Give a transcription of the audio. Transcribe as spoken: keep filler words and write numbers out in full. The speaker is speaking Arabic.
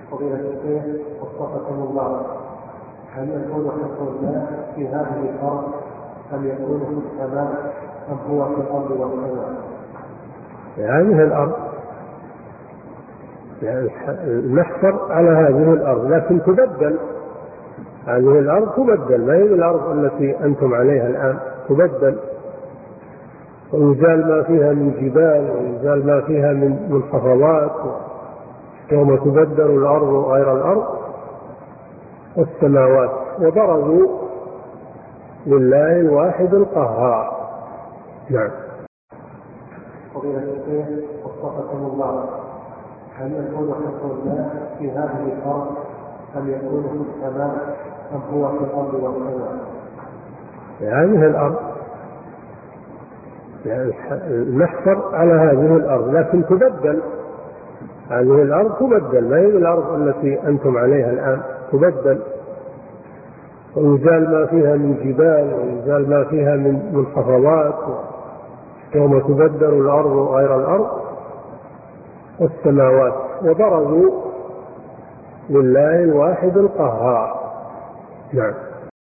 فضيلة الشيخ وفقكم الله، هل يكون حكم الله في هذه الأرض أم يكون في السماء أم هو في الأرض والسماء؟ هذه الأرض يعني نحصر على هذه الأرض، لكن تبدل. هذه الأرض تبدل، ما هي الأرض التي أنتم عليها الآن، تبدل ويزال ما فيها من جبال ويزال ما فيها من منخفضات. يوم تبدل الأرض غير الأرض والسماوات وبرزوا لله الواحد القهار. نعم. فضيلة الشيخ وفقكم الله، هل يكون حكم الله في هذه الأرض أم يكون في السماء أم هو في الأرض والسماء؟ هذه الأرض يعني نحصر على هذه الأرض، لكن تبدل. هذه الأرض تبدل، ما هي الأرض التي أنتم عليها الآن، تبدل ويزال ما فيها من جبال ويزال ما فيها من منخفضات. يوم تبدل الأرض غير الأرض والسماوات وبرزوا لله الواحد القهار. نعم.